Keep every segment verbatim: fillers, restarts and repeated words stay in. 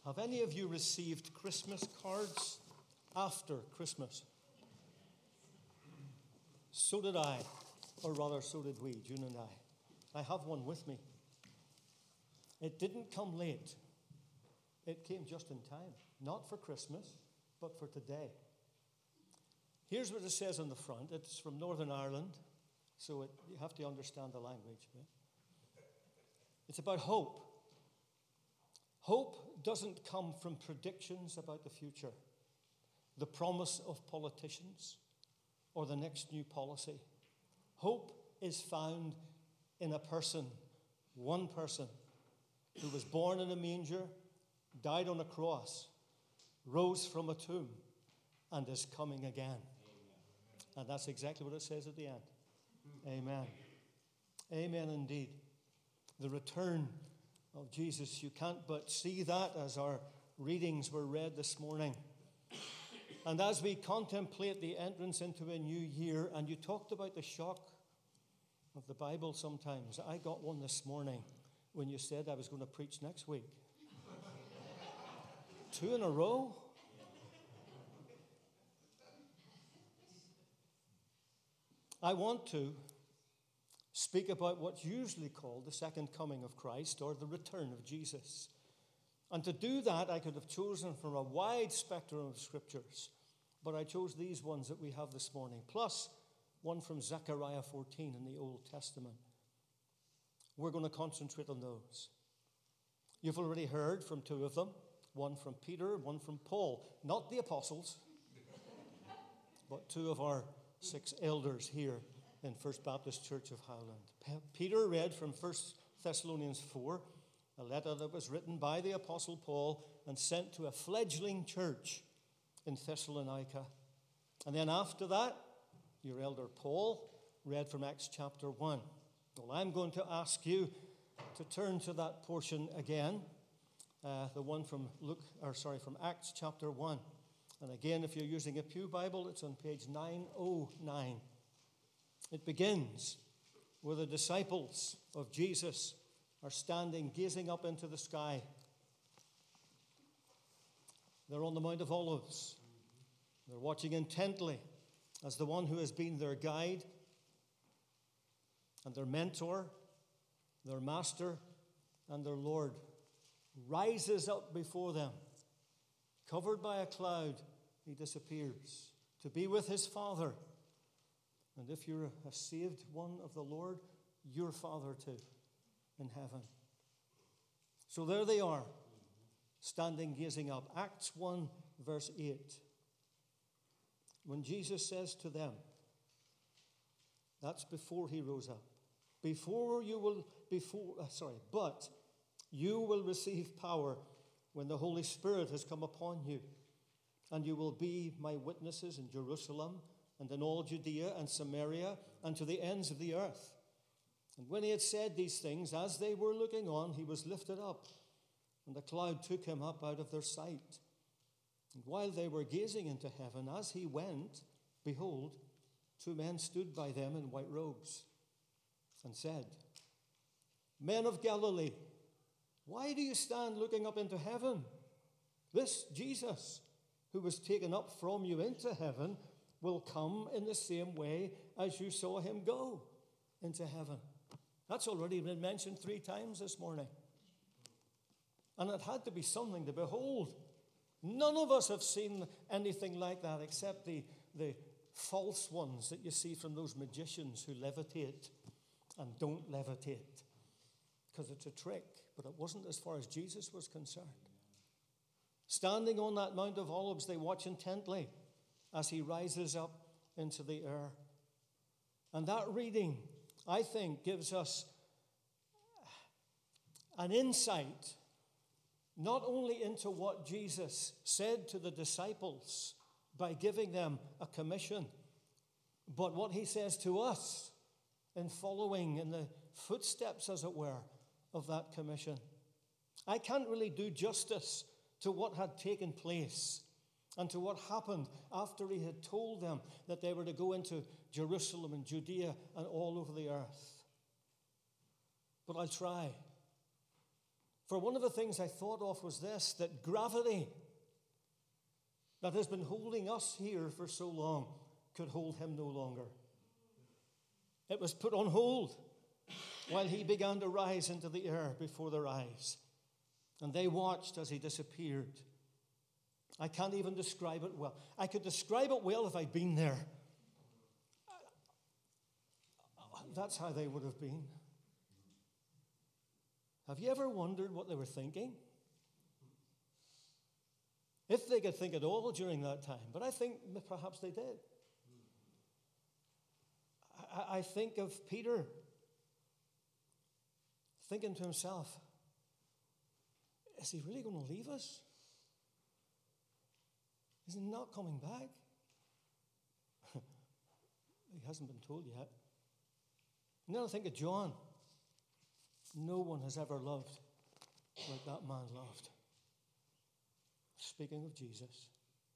Have any of you received Christmas cards after Christmas? So did I, or rather so did we, June and I. I have one with me. It didn't come late. It came just in time. Not for Christmas, but for today. Here's what it says on the front. It's from Northern Ireland, so it, you have to understand the language. It's about hope. Hope doesn't come from predictions about the future, the promise of politicians, or the next new policy. Hope is found in a person, one person, who was born in a manger, died on a cross, rose from a tomb, and is coming again. Amen. And that's exactly what it says at the end. Amen. Amen indeed. The return of Jesus. You can't but see that as our readings were read this morning. And as we contemplate the entrance into a new year, and you talked about the shock of the Bible sometimes. I got one this morning when you said I was going to preach next week. Two in a row? I want to speak about what's usually called the second coming of Christ, or the return of Jesus. And to do that, I could have chosen from a wide spectrum of scriptures, but I chose these ones that we have this morning, plus one from Zechariah fourteen in the Old Testament. We're going to concentrate on those. You've already heard from two of them, one from Peter, one from Paul, not the apostles, but two of our six elders here in First Baptist Church of Howland. Peter read from First Thessalonians four, a letter that was written by the Apostle Paul and sent to a fledgling church in Thessalonica. And then after that, your elder Paul read from Acts chapter one. Well, I'm going to ask you to turn to that portion again, uh, the one from Luke, or sorry, from Acts chapter one. And again, if you're using a Pew Bible, it's on page nine oh nine. It begins where the disciples of Jesus are standing, gazing up into the sky. They're on the Mount of Olives. They're watching intently as the one who has been their guide and their mentor, their master, and their Lord rises up before them. Covered by a cloud, he disappears to be with his Father. And if you're a saved one of the Lord, your Father too in heaven. So there they are, standing, gazing up. Acts one, verse eight. When Jesus says to them, that's before he rose up, before you will, before, uh, sorry, but you will receive power when the Holy Spirit has come upon you, and you will be my witnesses in Jerusalem and in all Judea and Samaria and to the ends of the earth. And when he had said these things, as they were looking on, he was lifted up, and the cloud took him up out of their sight. And while they were gazing into heaven, as he went, behold, two men stood by them in white robes and said, Men of Galilee, why do you stand looking up into heaven? This Jesus, who was taken up from you into heaven, will come in the same way as you saw him go into heaven. That's already been mentioned three times this morning. And it had to be something to behold. None of us have seen anything like that except the, the false ones that you see from those magicians who levitate and don't levitate, because it's a trick. But it wasn't as far as Jesus was concerned. Standing on that Mount of Olives, they watch intently as he rises up into the air. And that reading, I think, gives us an insight not only into what Jesus said to the disciples by giving them a commission, but what he says to us in following in the footsteps, as it were, of that commission. I can't really do justice to what had taken place and to what happened after he had told them that they were to go into Jerusalem and Judea and all over the earth. But I'll try. For one of the things I thought of was this, that gravity that has been holding us here for so long could hold him no longer. It was put on hold while he began to rise into the air before their eyes. And they watched as he disappeared. I can't even describe it well. I could describe it well if I'd been there. That's how they would have been. Have you ever wondered what they were thinking? If they could think at all during that time. But I think perhaps they did. I, I think of Peter thinking to himself, is he really going to leave us? Is he not coming back? He hasn't been told yet. And then I think of John. No one has ever loved like that man loved. Speaking of Jesus.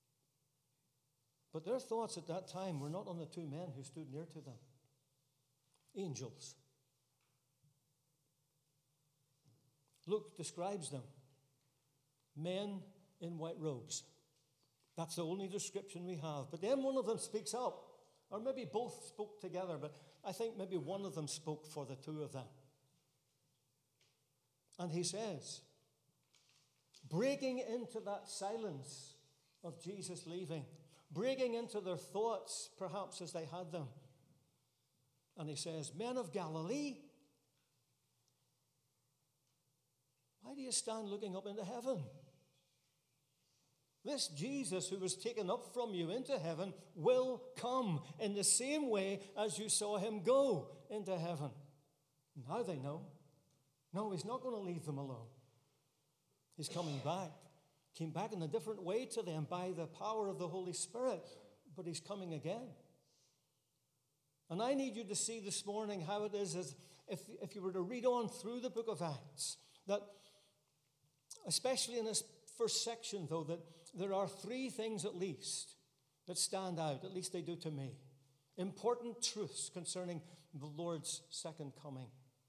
But their thoughts at that time were not on the two men who stood near to them. Angels. Luke describes them. Men in white robes. That's the only description we have. But then one of them speaks up. Or maybe both spoke together, but I think maybe one of them spoke for the two of them. And he says, breaking into that silence of Jesus leaving, breaking into their thoughts, perhaps as they had them. And he says, men of Galilee, why do you stand looking up into heaven? This Jesus who was taken up from you into heaven will come in the same way as you saw him go into heaven. Now they know. No, he's not going to leave them alone. He's coming back. Came back in a different way to them by the power of the Holy Spirit. But he's coming again. And I need you to see this morning how it is as if, if you were to read on through the book of Acts, that especially in this first section, though, that there are three things at least that stand out, at least they do to me. Important truths concerning the Lord's second coming.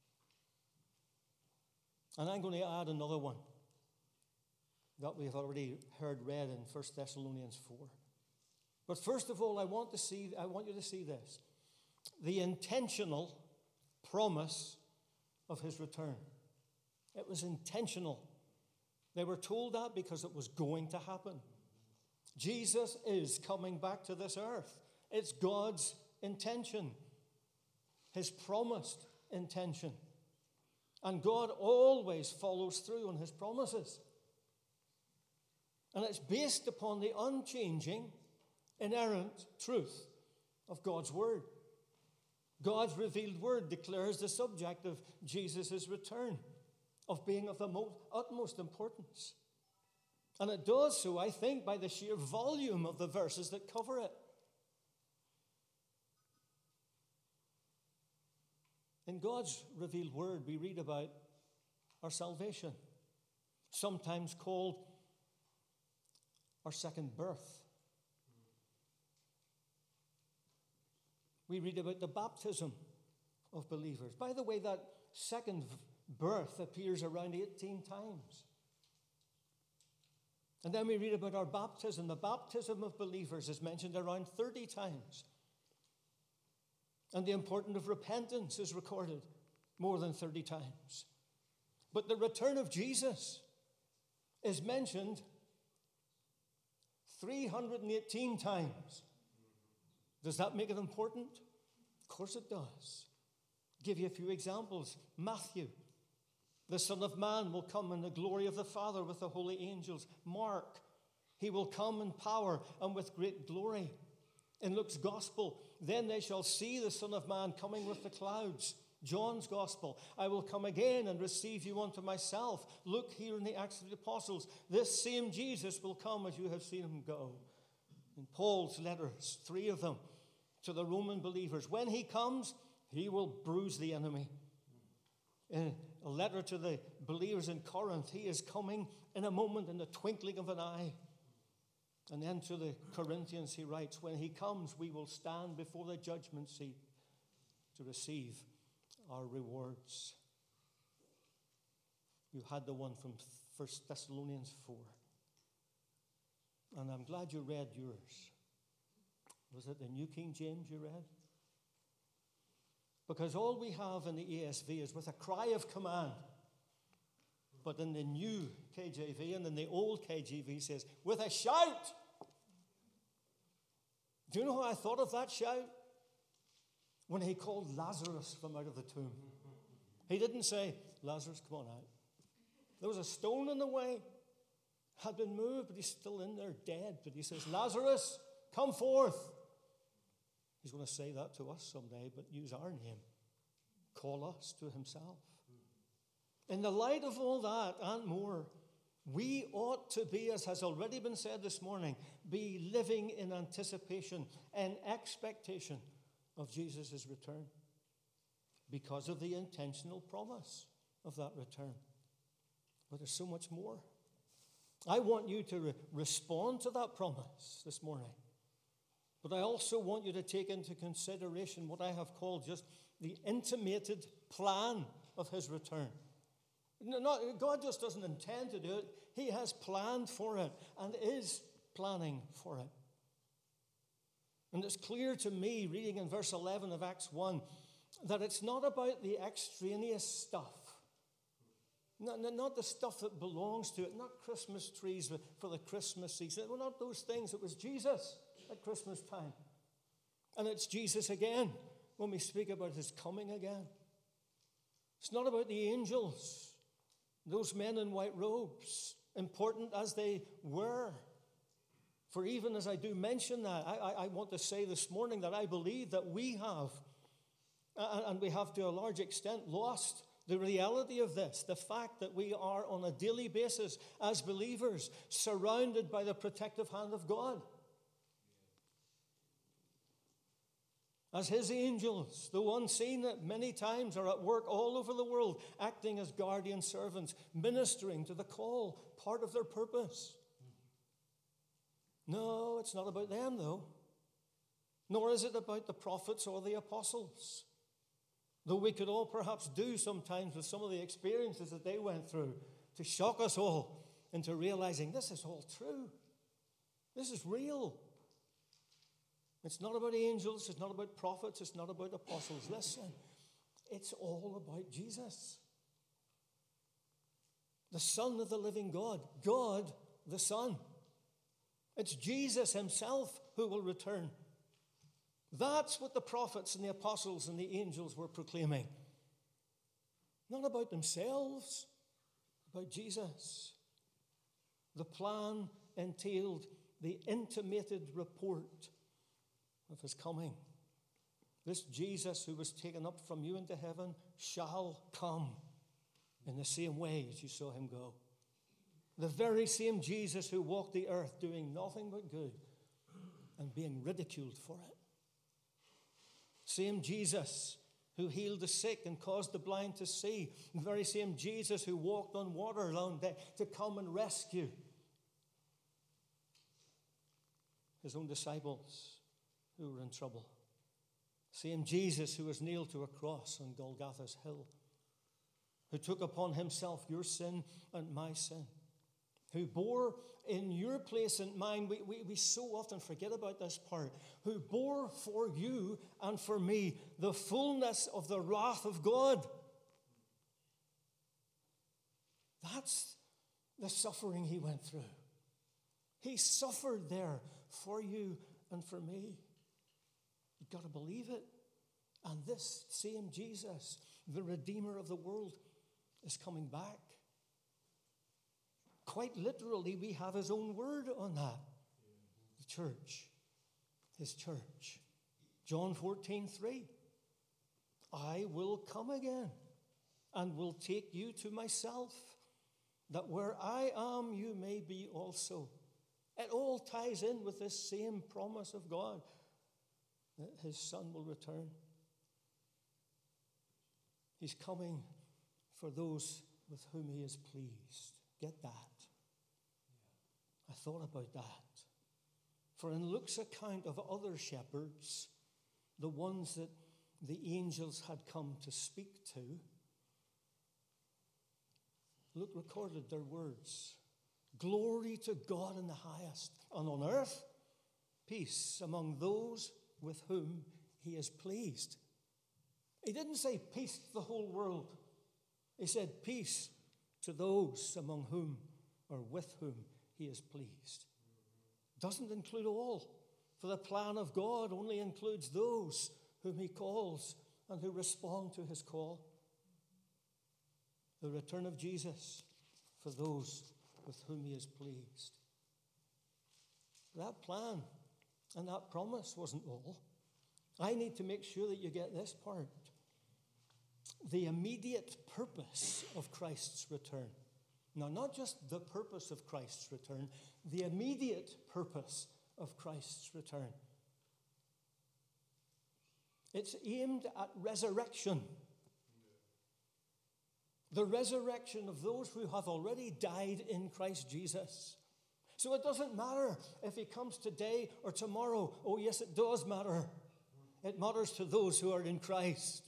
And I'm going to add another one that we have already heard read in First Thessalonians four. But first of all, I want to see, I want you to see this. The intentional promise of his return. It was intentional. They were told that because it was going to happen. Jesus is coming back to this earth. It's God's intention. His promised intention. And God always follows through on his promises. And it's based upon the unchanging, inerrant truth of God's word. God's revealed word declares the subject of Jesus' return, of being of the most, utmost importance. And it does so, I think, by the sheer volume of the verses that cover it. In God's revealed word, we read about our salvation, sometimes called our second birth. We read about the baptism of believers. By the way, that second birth appears around eighteen times. And then we read about our baptism. The baptism of believers is mentioned around thirty times. And the importance of repentance is recorded more than thirty times. But the return of Jesus is mentioned three hundred eighteen times. Does that make it important? Of course it does. I'll give you a few examples. Matthew, the Son of Man will come in the glory of the Father with the holy angels. Mark, he will come in power and with great glory. In Luke's gospel, then they shall see the Son of Man coming with the clouds. John's gospel, I will come again and receive you unto myself. Look here in the Acts of the Apostles, this same Jesus will come as you have seen him go. In Paul's letters, three of them, to the Roman believers, when he comes, he will bruise the enemy. In a letter to the believers in Corinth, he is coming in a moment, in the twinkling of an eye. And then to the Corinthians he writes, when he comes, we will stand before the judgment seat to receive our rewards. You had the one from First Thessalonians four. And I'm glad you read yours. Was it the New King James you read? Because all we have in the E S V is with a cry of command. But in the new K J V and in the old K J V says, with a shout. Do you know how I thought of that shout? When he called Lazarus from out of the tomb. He didn't say, Lazarus, come on out. There was a stone in the way. Had been moved, but he's still in there dead. But he says, Lazarus, come forth. He's going to say that to us someday, but use our name. Call us to himself. In the light of all that and more, we ought to be, as has already been said this morning, be living in anticipation and expectation of Jesus' return because of the intentional promise of that return. But there's so much more. I want you to re- respond to that promise this morning. But I also want you to take into consideration what I have called just the intimated plan of his return. Not, God just doesn't intend to do it. He has planned for it and is planning for it. And it's clear to me, reading in verse eleven of Acts one, that it's not about the extraneous stuff. Not, not the stuff that belongs to it. Not Christmas trees for the Christmas season. Well, not those things. It was Jesus at Christmas time. And it's Jesus again when we speak about his coming again. It's not about the angels, those men in white robes, important as they were. For even as I do mention that, I, I, I want to say this morning that I believe that we have, and we have to a large extent, lost the reality of this, the fact that we are on a daily basis as believers surrounded by the protective hand of God. As his angels, though unseen at many times, are at work all over the world, acting as guardian servants, ministering to the call, part of their purpose. No, it's not about them, though. Nor is it about the prophets or the apostles. Though we could all perhaps do sometimes with some of the experiences that they went through to shock us all into realizing this is all true. This is real. It's not about angels. It's not about prophets. It's not about apostles. Listen, it's all about Jesus, the Son of the living God, God the Son. It's Jesus himself who will return. That's what the prophets and the apostles and the angels were proclaiming. Not about themselves, about Jesus. The plan entailed the intimated report of his coming. This Jesus who was taken up from you into heaven shall come in the same way as you saw him go. The very same Jesus who walked the earth doing nothing but good and being ridiculed for it. Same Jesus who healed the sick and caused the blind to see. The very same Jesus who walked on water alone to come and rescue his own disciples who were in trouble. Same Jesus who was nailed to a cross on Golgotha's hill, who took upon himself your sin and my sin, who bore in your place and mine, we, we, we so often forget about this part, who bore for you and for me the fullness of the wrath of God. That's the suffering he went through. He suffered there for you and for me. You've got to believe it. And this same Jesus, the Redeemer of the world, is coming back. Quite literally, we have his own word on that. The church, his church. John fourteen three. I will come again and will take you to myself, that where I am, you may be also. It all ties in with this same promise of God, that his Son will return. He's coming for those with whom he is pleased. Get that? I thought about that. For in Luke's account of other shepherds, the ones that the angels had come to speak to, Luke recorded their words. Glory to God in the highest, and on earth, peace among those with whom he is pleased. He didn't say peace to the whole world. He said peace to those among whom or with whom he is pleased. Doesn't include all, for the plan of God only includes those whom he calls and who respond to his call. The return of Jesus for those with whom he is pleased. That plan and that promise wasn't all. I need to make sure that you get this part. The immediate purpose of Christ's return. Now, not just the purpose of Christ's return, the immediate purpose of Christ's return. It's aimed at resurrection. The resurrection of those who have already died in Christ Jesus. So it doesn't matter if he comes today or tomorrow. Oh, yes, it does matter. It matters to those who are in Christ.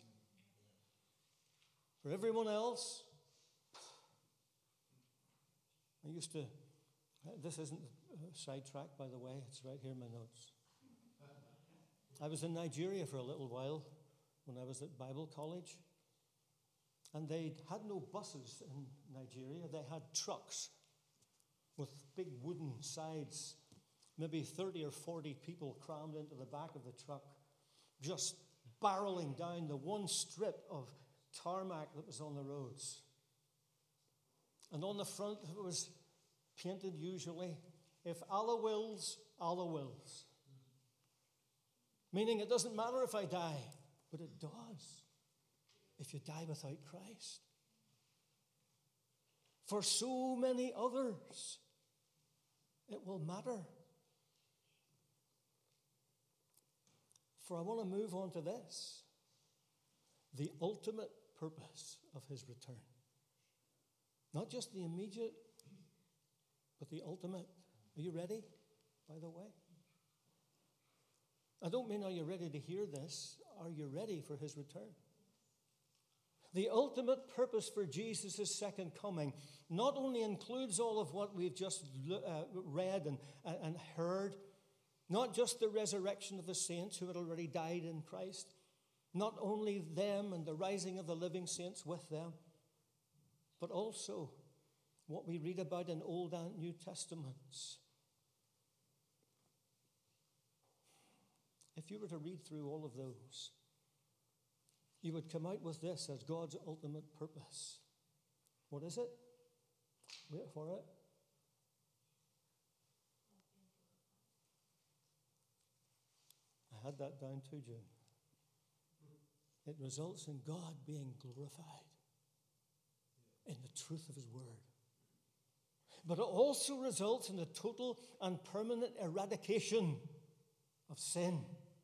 For everyone else, I used to, this isn't a sidetrack, by the way, it's right here in my notes. I was in Nigeria for a little while when I was at Bible college, and they had no buses in Nigeria. They had trucks with big wooden sides, maybe thirty or forty people crammed into the back of the truck, just barreling down the one strip of tarmac that was on the roads. And on the front it was painted usually, if Allah wills, Allah wills. Meaning it doesn't matter if I die, but it does if you die without Christ. For so many others, it will matter. For I want to move on to this. The ultimate purpose of his return. Not just the immediate, but the ultimate. Are you ready, by the way? I don't mean are you ready to hear this. Are you ready for his return? The ultimate purpose for Jesus' second coming not only includes all of what we've just uh, read and, and heard, not just the resurrection of the saints who had already died in Christ, not only them and the rising of the living saints with them, but also what we read about in Old and New Testaments. If you were to read through all of those, you would come out with this as God's ultimate purpose. What is it? Wait for it. I had that down too, June. It results in God being glorified in the truth of his word. But it also results in the total and permanent eradication of sin,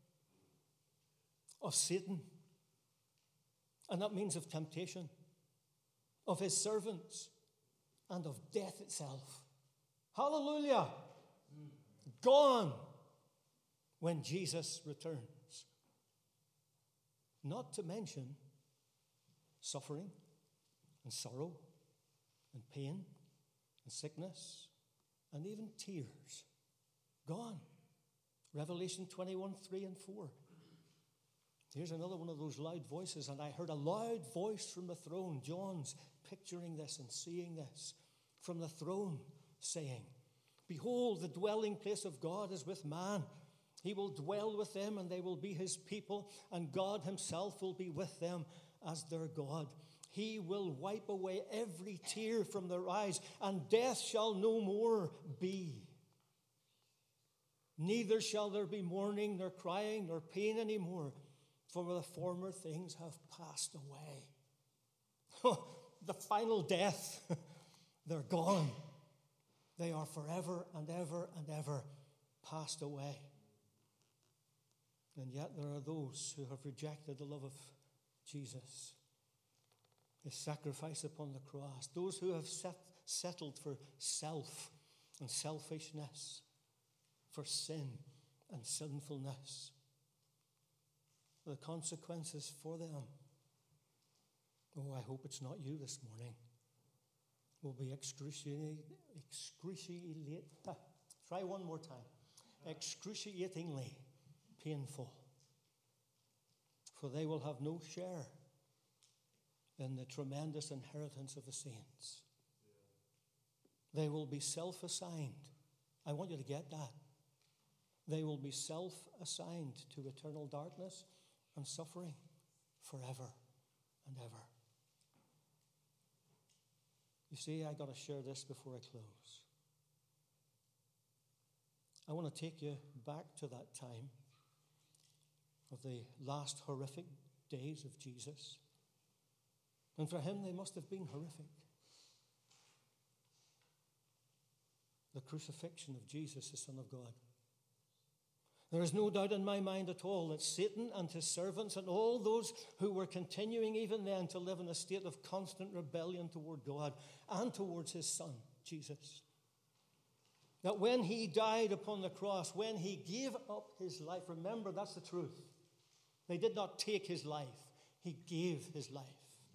of Satan, and that means of temptation, of his servants, and of death itself. Hallelujah! Gone when Jesus returns. Not to mention suffering and sorrow and pain and sickness and even tears. Gone. Revelation twenty-one, three and four. Here's another one of those loud voices, and I heard a loud voice from the throne. John's picturing this and seeing this from the throne, saying, behold, the dwelling place of God is with man. He will dwell with them, and they will be his people, and God himself will be with them as their God. He will wipe away every tear from their eyes, and death shall no more be. Neither shall there be mourning, nor crying, nor pain anymore, for the former things have passed away. The final death, they're gone. They are forever and ever and ever passed away. And yet there are those who have rejected the love of Jesus, his sacrifice upon the cross. Those who have set, settled for self and selfishness, for sin and sinfulness. The consequences for them. Oh, I hope it's not you this morning. will be excruciating, excruciating. Try one more time. Excruciatingly painful. For they will have no share in the tremendous inheritance of the saints. They will be self-assigned. I want you to get that. They will be self-assigned to eternal darkness and suffering forever and ever. You see, I got to share this before I close. I want to take you back to that time of the last horrific days of Jesus. And for him, they must have been horrific. The crucifixion of Jesus, the Son of God. There is no doubt in my mind at all that Satan and his servants and all those who were continuing even then to live in a state of constant rebellion toward God and towards his Son, Jesus, that when he died upon the cross, when he gave up his life, remember, that's the truth. They did not take his life. He gave his life.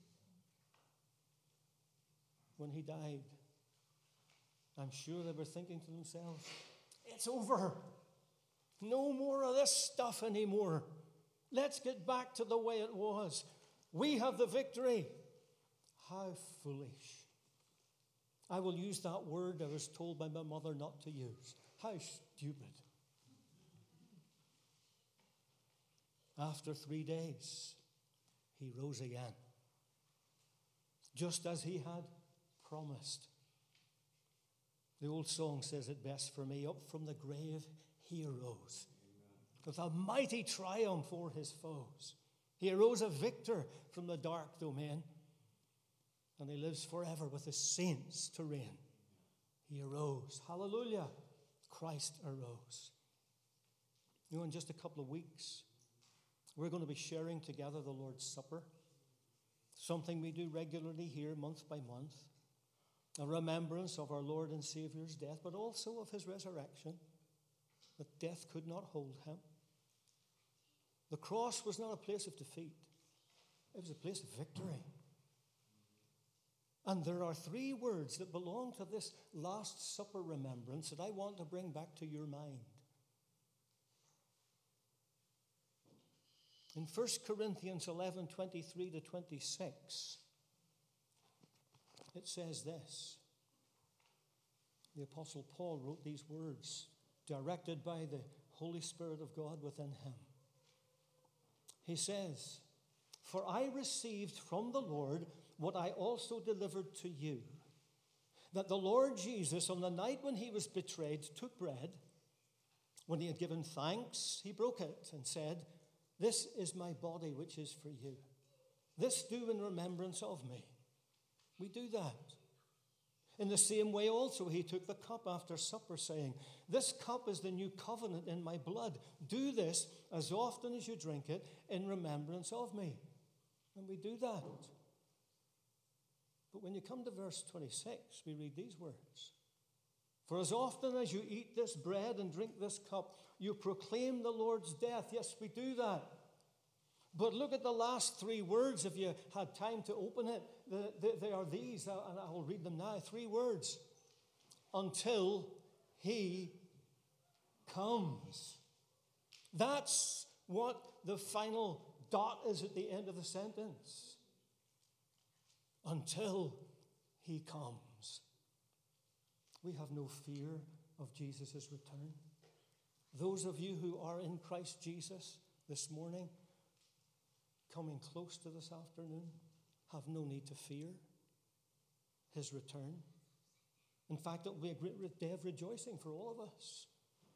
When he died, I'm sure they were thinking to themselves, it's over. No more of this stuff anymore. Let's get back to the way it was. We have the victory. How foolish. I will use that word I was told by my mother not to use. How stupid. After three days, he rose again, just as he had promised. The old song says it best for me. Up from the grave he arose, with a mighty triumph o'er his foes. He arose a victor from the dark domain, and he lives forever with the saints to reign. He arose. Hallelujah. Christ arose. You know, in just a couple of weeks, we're going to be sharing together the Lord's Supper, something we do regularly here month by month, a remembrance of our Lord and Savior's death, but also of his resurrection, that death could not hold him. The cross was not a place of defeat. It was a place of victory. And there are three words that belong to this Last Supper remembrance that I want to bring back to your mind. In First Corinthians eleven, twenty-three to twenty-six, it says this. The Apostle Paul wrote these words, directed by the Holy Spirit of God within him. He says, "For I received from the Lord what I also delivered to you, that the Lord Jesus, on the night when he was betrayed, took bread. When he had given thanks, he broke it and said, 'This is my body, which is for you. This do in remembrance of me.' We do that. In the same way also he took the cup after supper, saying, 'This cup is the new covenant in my blood. Do this as often as you drink it in remembrance of me.'" And we do that. But when you come to verse twenty-six, we read these words. "For as often as you eat this bread and drink this cup, you proclaim the Lord's death." Yes, we do that. But look at the last three words, if you had time to open it. They are these, and I will read them now. Three words. "Until he comes." That's what the final dot is at the end of the sentence. Until he comes. We have no fear of Jesus' return. Those of you who are in Christ Jesus this morning, coming close to this afternoon, have no need to fear his return. In fact, it will be a great day of rejoicing for all of us.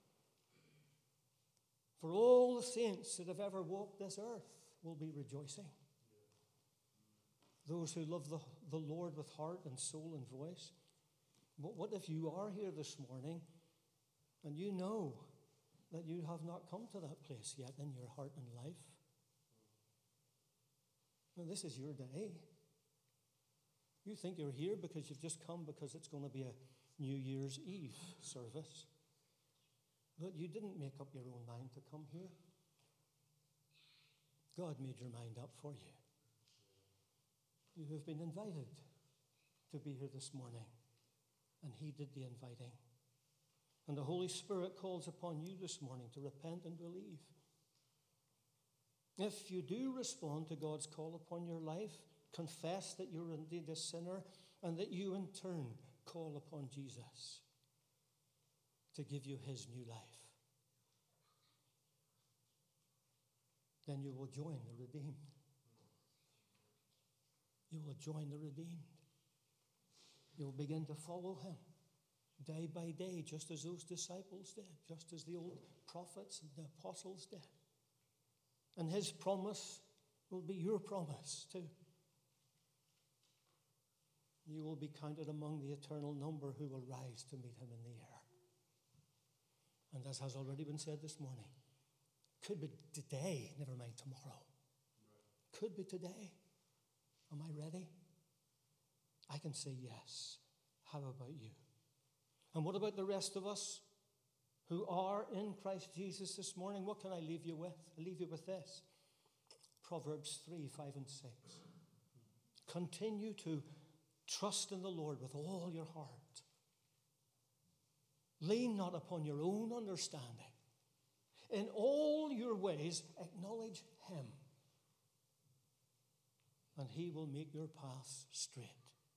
For all the saints that have ever walked this earth will be rejoicing. Those who love the, the Lord with heart and soul and voice. But what if you are here this morning and you know that you have not come to that place yet in your heart and life? Well, this is your day. You think you're here because you've just come because it's going to be a New Year's Eve service. But you didn't make up your own mind to come here. God made your mind up for you. You have been invited to be here this morning. And he did the inviting. And the Holy Spirit calls upon you this morning to repent and believe. If you do respond to God's call upon your life, confess that you're indeed a sinner, and that you in turn call upon Jesus to give you his new life, then you will join the redeemed. You will join the redeemed. You will begin to follow him day by day, just as those disciples did, just as the old prophets and the apostles did. And his promise will be your promise too. You will be counted among the eternal number who will rise to meet him in the air. And as has already been said this morning, could be today, never mind tomorrow. Could be today. Am I ready? I can say yes. How about you? And what about the rest of us who are in Christ Jesus this morning? What can I leave you with? I leave you with this. Proverbs three, five, and six. Continue to trust in the Lord with all your heart. Lean not upon your own understanding. In all your ways, acknowledge him, and he will make your paths straight.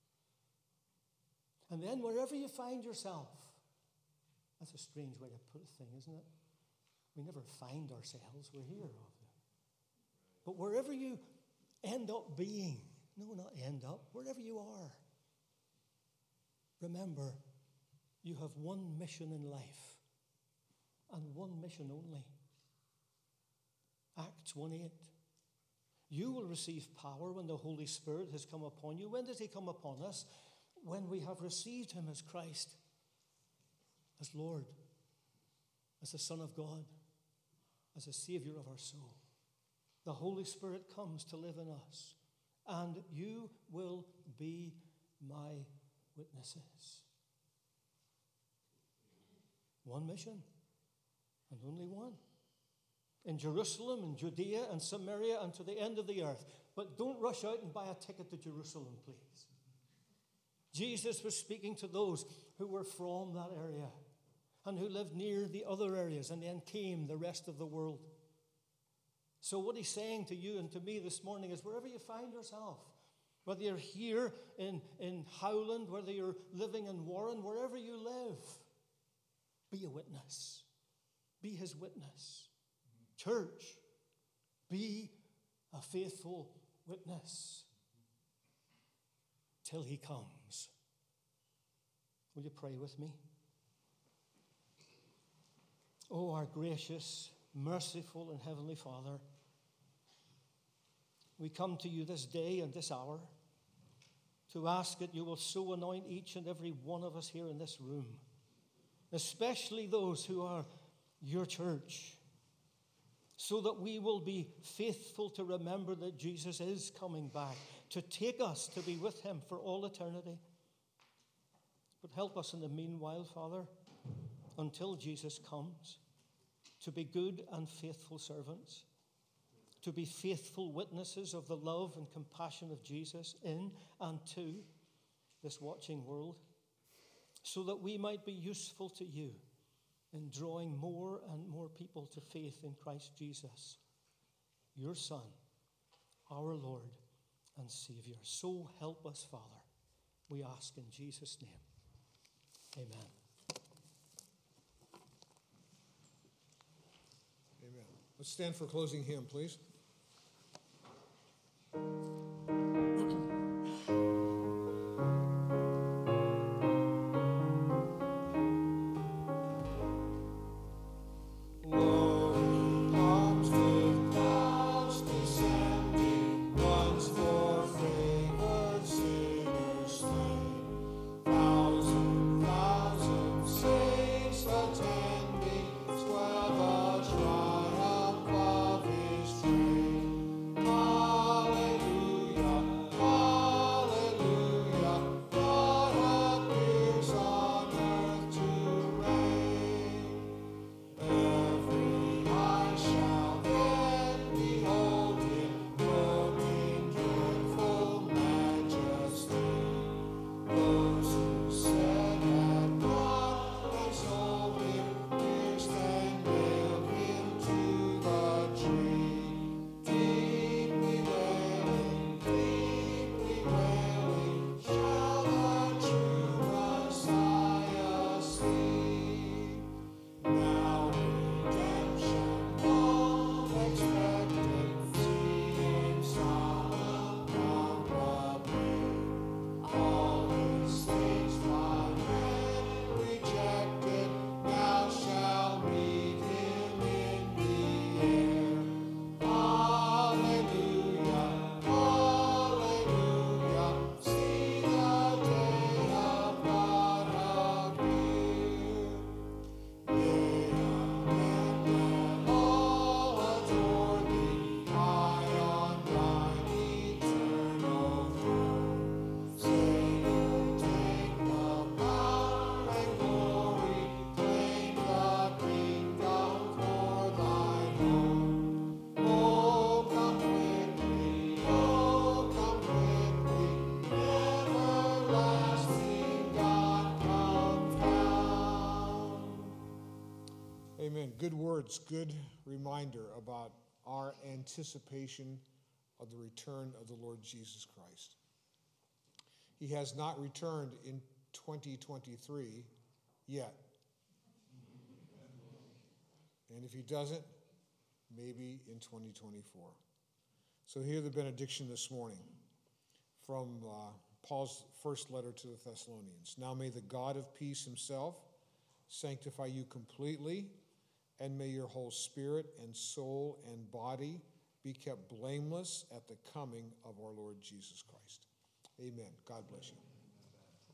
And then wherever you find yourself, that's a strange way to put a thing, isn't it? We never find ourselves, we're here. But wherever you end up being, no, not end up, wherever you are, remember, you have one mission in life, and one mission only. Acts one eight. You will receive power when the Holy Spirit has come upon you. When does he come upon us? When we have received him as Christ, as Lord, as the Son of God, as the Savior of our soul. The Holy Spirit comes to live in us, and you will be my witnesses. One mission, and only one. In Jerusalem, and Judea, and Samaria, and to the end of the earth. But don't rush out and buy a ticket to Jerusalem, please. Jesus was speaking to those who were from that area and who lived near the other areas, and then came the rest of the world. So what he's saying to you and to me this morning is, wherever you find yourself, whether you're here in, in Howland, whether you're living in Warren, wherever you live, be a witness. Be his witness. Church, be a faithful witness till he comes. Will you pray with me? Oh, our gracious, merciful, and heavenly Father, we come to you this day and this hour to ask that you will so anoint each and every one of us here in this room, especially those who are your church, so that we will be faithful to remember that Jesus is coming back to take us to be with him for all eternity. But help us in the meanwhile, Father, until Jesus comes, to be good and faithful servants, to be faithful witnesses of the love and compassion of Jesus in and to this watching world, so that we might be useful to you in drawing more and more people to faith in Christ Jesus, your Son, our Lord and Savior. So help us, Father, we ask in Jesus' name. Amen. Amen. Let's stand for closing hymn, please. Attending, where the triumph of his strength. Again, good words, good reminder about our anticipation of the return of the Lord Jesus Christ. He has not returned in twenty twenty-three yet. And if he doesn't, maybe in twenty twenty-four. So hear the benediction this morning from uh, Paul's first letter to the Thessalonians. Now may the God of peace himself sanctify you completely, and may your whole spirit and soul and body be kept blameless at the coming of our Lord Jesus Christ. Amen. God bless you.